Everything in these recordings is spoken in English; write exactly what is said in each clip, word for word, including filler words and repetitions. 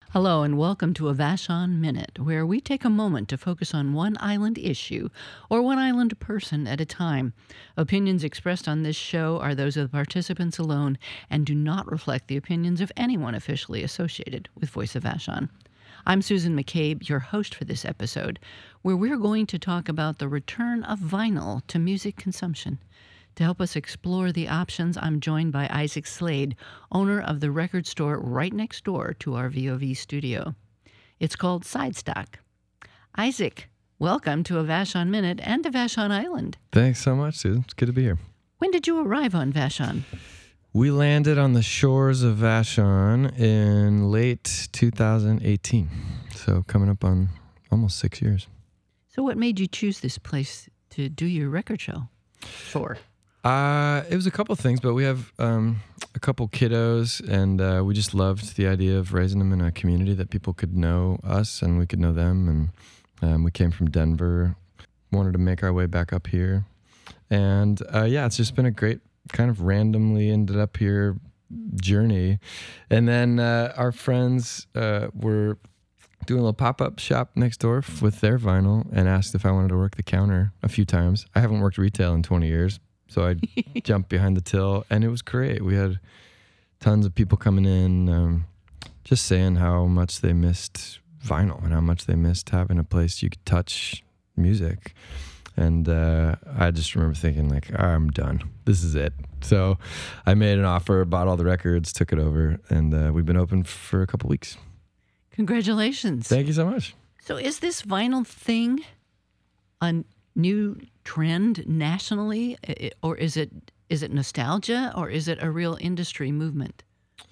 Hello and welcome to a Vashon Minute, where we take a moment to focus on one island issue or one island person at a time. Opinions expressed on this show are those of the participants alone and do not reflect the opinions of anyone officially associated with Voice of Vashon. I'm Susan McCabe, your host for this episode, where we're going to talk about the return of vinyl to music consumption. To help us explore the options, I'm joined by Isaac Slade, owner of the record store right next door to our V O V studio. It's called Sidestock. Isaac, welcome to a Vashon Minute and to Vashon Island. Thanks so much, Susan. It's good to be here. When did you arrive on Vashon? We landed on the shores of Vashon in late two thousand eighteen, so coming up on almost six years. So what made you choose this place to do your record show for? Uh, it was a couple things, but we have um, a couple kiddos, and uh, we just loved the idea of raising them in a community that people could know us and we could know them. And um, we came from Denver, wanted to make our way back up here. And uh, yeah, it's just been a great kind of randomly ended up here journey. And then uh, our friends uh, were doing a little pop-up shop next door f- with their vinyl and asked if I wanted to work the counter a few times. I haven't worked retail in twenty years. So I jumped behind the till, and it was great. We had tons of people coming in, um, just saying how much they missed vinyl and how much they missed having a place you could touch music. And uh, I just remember thinking, like, I'm done. This is it. So I made an offer, bought all the records, took it over, and uh, we've been open for a couple weeks. Congratulations. Thank you so much. So is this vinyl thing a new trend nationally, or is it is it nostalgia, or is it a real industry movement?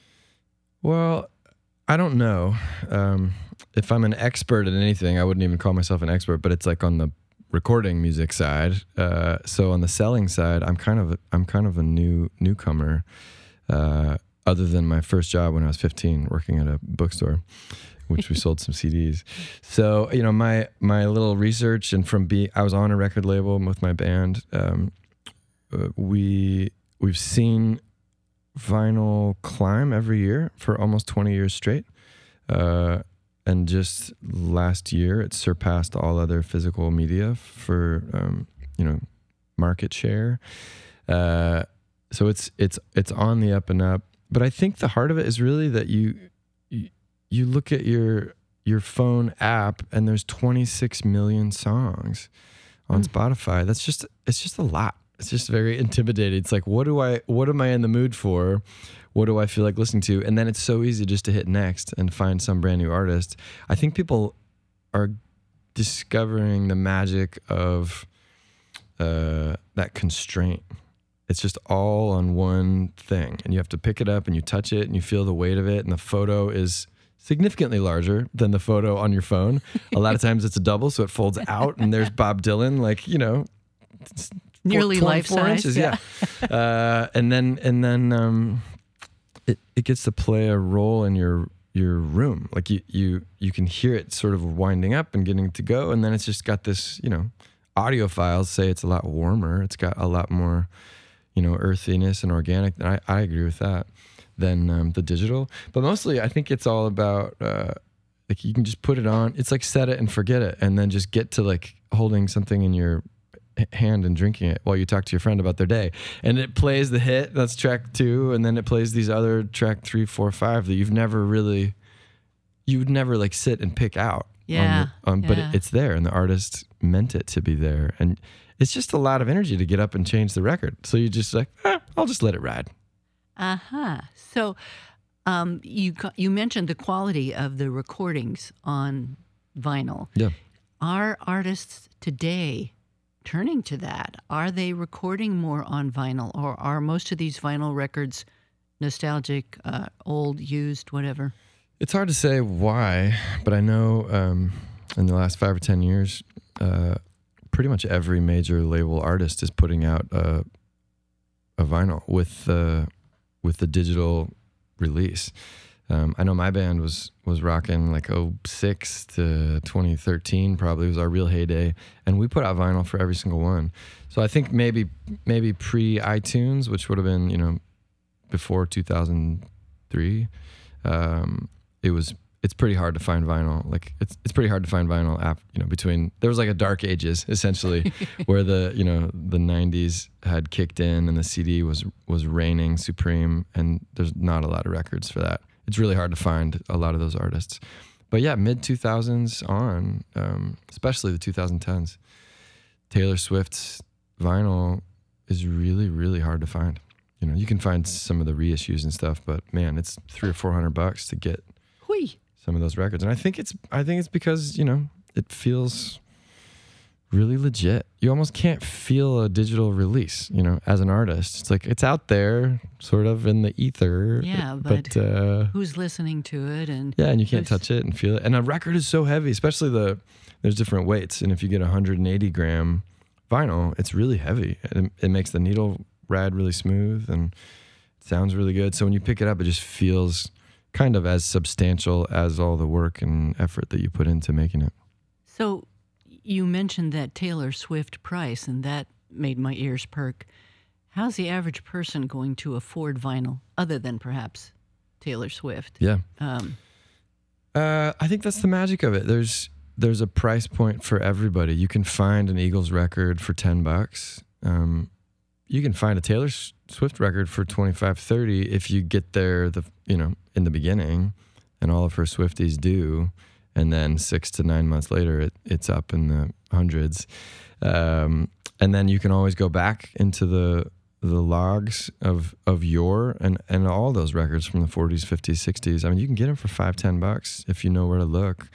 Well, I don't know. Um, if I'm an expert at anything, I wouldn't even call myself an expert, but it's like on the recording music side. Uh, so on the selling side, I'm kind of I'm kind of a new newcomer. Uh, other than my first job when I was fifteen, working at a bookstore, which we sold some C Ds. So, you know, my my little research, and from be I was on a record label with my band. Um, uh, we we've seen vinyl climb every year for almost twenty years straight, uh, and just last year it surpassed all other physical media for um, you know market share. Uh, so it's it's it's on the up and up. But I think the heart of it is really that you. you You look at your your phone app and there's twenty-six million songs on mm. Spotify. That's just it's just a lot. It's just very intimidating. It's like, what do I what am I in the mood for? What do I feel like listening to? And then it's so easy just to hit next and find some brand new artist. I think people are discovering the magic of uh, that constraint. It's just all on one thing, and you have to pick it up and you touch it and you feel the weight of it, and the photo is significantly larger than the photo on your phone. A lot of times it's a double, so it folds out, and there's Bob Dylan, like, you know, nearly life size. Inches, yeah. yeah. Uh, and then and then um, it it gets to play a role in your your room. Like you you you can hear it sort of winding up and getting to go, and then it's just got this, you know, audio files say it's a lot warmer. It's got a lot more, you know, earthiness and organic. And I, I agree with that. Than um, the digital. But mostly I think it's all about uh, like you can just put it on. It's like set it and forget it, and then just get to like holding something in your hand and drinking it while you talk to your friend about their day. And it plays the hit, that's track two, and then it plays these other track three, four, five that you've never really, you would never like sit and pick out. Yeah. On the, um, yeah. But it, it's there, and the artist meant it to be there. And it's just a lot of energy to get up and change the record. So you just like, eh, I'll just let it ride. Uh-huh. So um, you you mentioned the quality of the recordings on vinyl. Yeah. Are artists today turning to that? Are they recording more on vinyl, or are most of these vinyl records nostalgic, uh, old, used, whatever? It's hard to say why, but I know um, in the last five or ten years, uh, pretty much every major label artist is putting out a, a vinyl with the... Uh, with the digital release. Um, I know my band was was rocking like oh six to twenty thirteen probably was our real heyday, and we put out vinyl for every single one. So I think maybe maybe pre-iTunes, which would have been, you know, before two thousand three, um, it was it's pretty hard to find vinyl. Like it's it's pretty hard to find vinyl after, you know, between there was like a dark ages essentially where the, you know, the nineties had kicked in and the C D was was reigning supreme, and there's not a lot of records for that. It's really hard to find a lot of those artists. But yeah, mid two thousands on, um, especially the twenty tens, Taylor Swift's vinyl is really, really hard to find. You know, you can find some of the reissues and stuff, but man, it's three or four hundred bucks to get Hui. some of those records. And I think it's, I think it's because, you know, it feels really legit. You almost can't feel a digital release, you know, as an artist. It's like, it's out there sort of in the ether. Yeah, but, but uh, who's listening to it? And yeah, and you can't touch it and feel it. And a record is so heavy, especially the, there's different weights. And if you get a one hundred eighty gram vinyl, it's really heavy. It, it makes the needle ride really smooth and it sounds really good. So when you pick it up, it just feels kind of as substantial as all the work and effort that you put into making it. So you mentioned that Taylor Swift price, and that made my ears perk. How's the average person going to afford vinyl other than perhaps Taylor Swift? Yeah. Um, uh, I think that's the magic of it. There's there's a price point for everybody. You can find an Eagles record for ten bucks. Um, you can find a Taylor Swift record for twenty-five, thirty if you get there the you know in the beginning, and all of her Swifties do, and then six to nine months later it, it's up in the hundreds, um, and then you can always go back into the the logs of of your and and all those records from the forties, fifties, sixties. I mean, you can get them for five, ten bucks if you know where to look,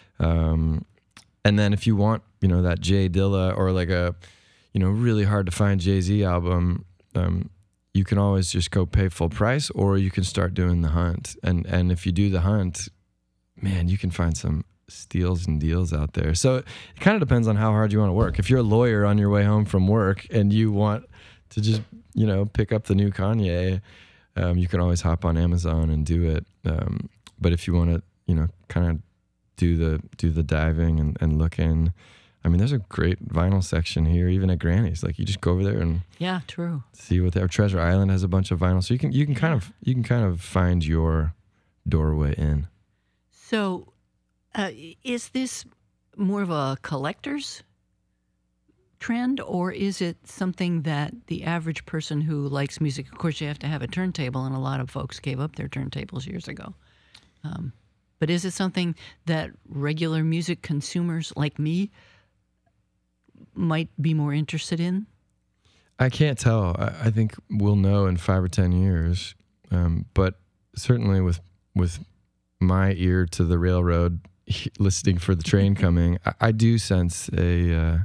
um, and then if you want you know that Jay Dilla or like a you know, really hard to find Jay-Z album, um, you can always just go pay full price, or you can start doing the hunt. And and if you do the hunt, man, you can find some steals and deals out there. So it kind of depends on how hard you want to work. If you're a lawyer on your way home from work and you want to just, you know, pick up the new Kanye, um, you can always hop on Amazon and do it. Um, but if you want to, you know, kind of do the do the diving and, and look in, I mean, there's a great vinyl section here, even at Granny's. Like you just go over there and yeah, true. See what there. Treasure Island has a bunch of vinyl, so you can you can kind of you can kind of find your doorway in. So, uh, is this more of a collector's trend, or is it something that the average person who likes music? Of course, you have to have a turntable, and a lot of folks gave up their turntables years ago. Um, but is it something that regular music consumers like me might be more interested in? I can't tell. I, I think we'll know in five or ten years. Um, but certainly with with my ear to the railroad, listening for the train coming, I, I do sense a uh,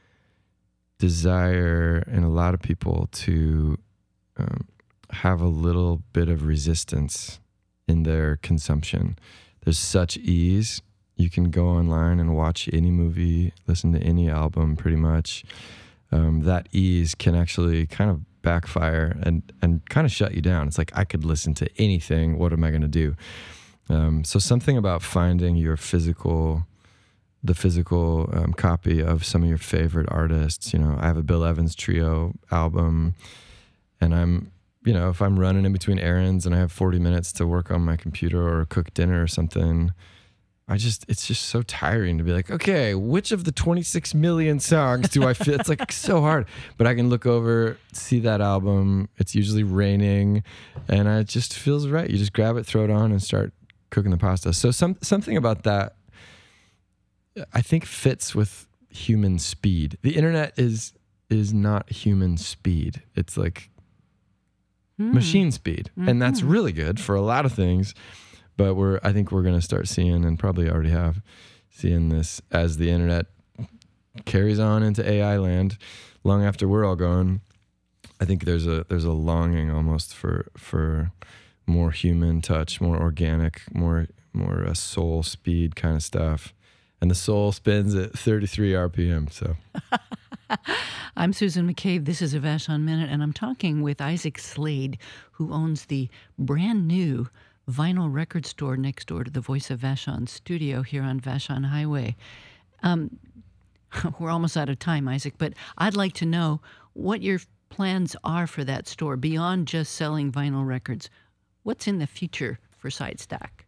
desire in a lot of people to um, have a little bit of resistance in their consumption. There's such ease. You can go online and watch any movie, listen to any album pretty much. Um, that ease can actually kind of backfire and, and kind of shut you down. It's like, I could listen to anything. What am I going to do? Um, so something about finding your physical, the physical um, copy of some of your favorite artists. You know, I have a Bill Evans Trio album, and I'm, you know, if I'm running in between errands and I have forty minutes to work on my computer or cook dinner or something, I just, it's just so tiring to be like, okay, which of the twenty-six million songs do I fit? It's like so hard, but I can look over, see that album. It's usually raining and it just feels right. You just grab it, throw it on and start cooking the pasta. So some, something about that I think fits with human speed. The internet is, is not human speed. It's like mm. machine speed. Mm-hmm. And that's really good for a lot of things. But we're, I think we're going to start seeing, and probably already have, seeing this as the internet carries on into A I land, long after we're all gone. I think there's a there's a longing almost for for more human touch, more organic, more more uh, soul speed kind of stuff, and the soul spins at thirty-three R P M. So. I'm Susan McCabe. This is a Vashon Minute, and I'm talking with Isaac Slade, who owns the brand new vinyl record store next door to the Voice of Vashon studio here on Vashon Highway. Um, we're almost out of time, Isaac, but I'd like to know what your plans are for that store beyond just selling vinyl records. What's in the future for SideStack?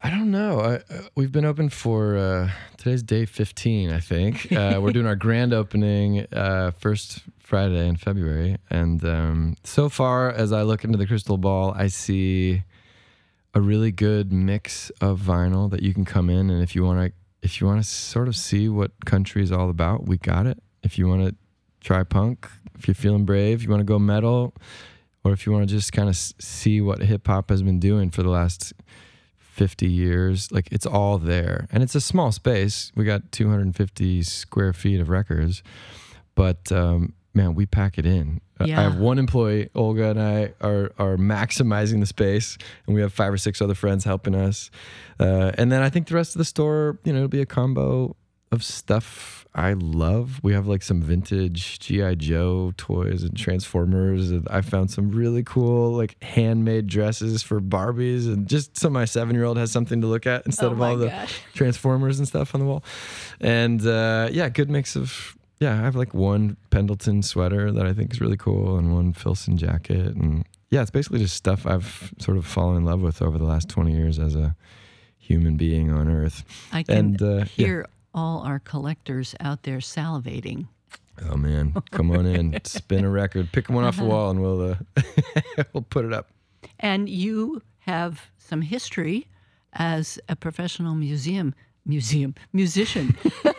I don't know. I, uh, we've been open for, uh, today's day fifteen, I think. Uh, we're doing our grand opening uh, first Friday in February. And um, so far, as I look into the crystal ball, I see a really good mix of vinyl that you can come in. And if you want to if you want to sort of see what country is all about, we got it. If you want to try punk, if you're feeling brave, you want to go metal, or if you want to just kind of see what hip hop has been doing for the last fifty years, like it's all there. And it's a small space. We got two hundred fifty square feet of records, but um, man, we pack it in. Yeah. I have one employee, Olga, and I are are maximizing the space, and we have five or six other friends helping us. Uh, and then I think the rest of the store, you know, it'll be a combo of stuff I love. We have like some vintage G I Joe toys and Transformers, and I found some really cool like handmade dresses for Barbies, and just so my seven-year-old has something to look at instead oh of all the gosh. Transformers and stuff on the wall. And uh, yeah, good mix of, yeah, I have like one Pendleton sweater that I think is really cool and one Filson jacket. And yeah, it's basically just stuff I've sort of fallen in love with over the last twenty years as a human being on Earth. I can and, uh, hear yeah. all our collectors out there salivating. Oh man, come on in, spin a record, pick one off the wall, and we'll uh, we'll put it up. And you have some history as a professional museum museum musician.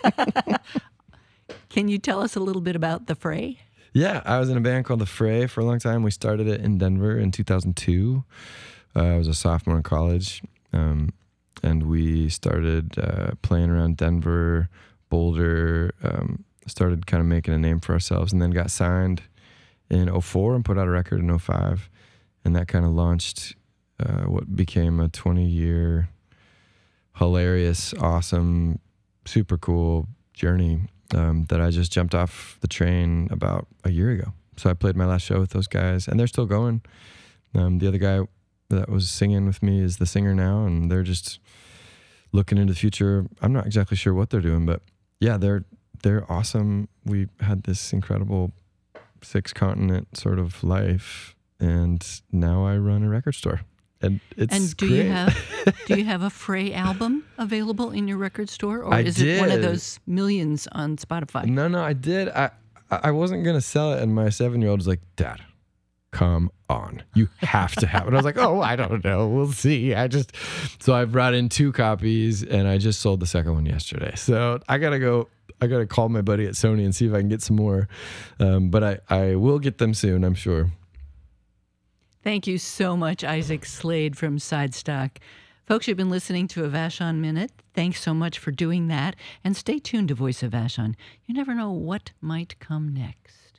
Can you tell us a little bit about The Fray? Yeah, I was in a band called The Fray for a long time. We started it in Denver in two thousand two. Uh, I was a sophomore in college, um, and we started uh, playing around Denver, Boulder, um, started kind of making a name for ourselves, and then got signed in oh four and put out a record in oh five. And that kind of launched uh, what became a twenty-year hilarious, awesome, super cool journey um, that I just jumped off the train about a year ago. So I played my last show with those guys, and they're still going. Um, the other guy that was singing with me is the singer now, and they're just looking into the future. I'm not exactly sure what they're doing, but yeah, they're they're awesome. We had this incredible six continent sort of life, and now I run a record store, and it's and do great. you have do you have a Fray album available in your record store, or I is it one of did. those millions on Spotify? No, no, I did. I I wasn't gonna sell it, and my seven-year-old was like, "Dad, come on, you have to have it." And I was like, "Oh, I don't know, we'll see." I just so I brought in two copies, and I just sold the second one yesterday. So I gotta go. I gotta call my buddy at Sony and see if I can get some more. Um, but I I will get them soon, I'm sure. Thank you so much, Isaac Slade from Sidestock. Folks, you've been listening to a Vashon Minute. Thanks so much for doing that. And stay tuned to Voice of Vashon. You never know what might come next.